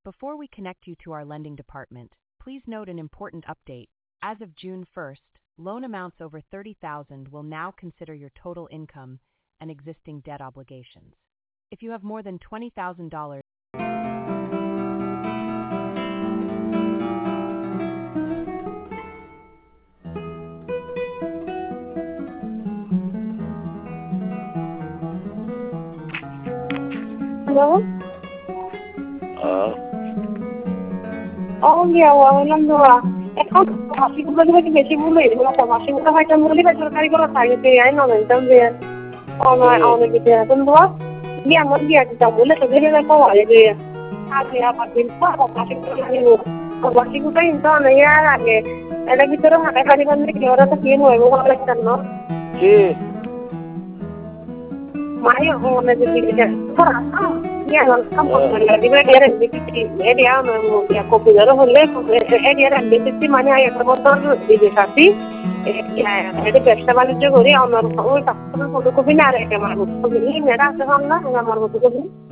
Before we connect you to our lending department, please note an important update. As of June 1st, loan amounts over $30,000 will now consider your total income and existing debt obligations. If you have more than $20,000, Hello? Ah, Oh, yeah, walang dua. এখন মাসিকগুলো যদি বেশি ভুল হয়ে গেল মাসিকগুলো হয়তো মূল্য বেসরকারি করা থাকে আই নলেন দিয়ে অনেক কিছু এখন দোয়া দিয়ে আমার দিয়ে দিতাম বলে তো ভেবে দেখো আগে দিয়ে আগে আবার দিন মাসিকগুলো কিন্তু অনেক আর আগে এটা ভিতরে হাঁটা খালি বান্ধে কি ওরা তো কি নয় ভালো লাগতেন না কি? মাই অনেক দিকে Yeah, computer হলে এরিয়ার বেশি মানে একটা বছর বিদেশি এটা ব্যবসা বাণিজ্য করি আমার ওই ফটোকপি না রেখে আমার ফটোকপি মেয়েরা আছে না আমার ফটোকপি